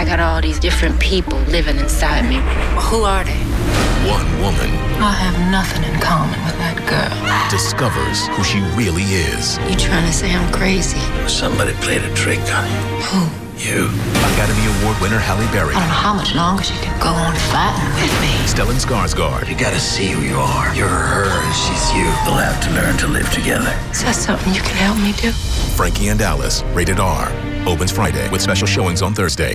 got all these different people living inside me. Who are they? One woman. I have nothing in common with that girl. Discovers who she really is. You trying to say I'm crazy? Somebody played a trick on you. Who? You. Academy Award winner Halle Berry. I don't know how much longer she can go on fighting with me. Stellan Skarsgård. You gotta see who you are. You're her and she's you. They'll have to learn to live together. Is that something you can help me do? Frankie and Alice. Rated R. Opens Friday with special showings on Thursday.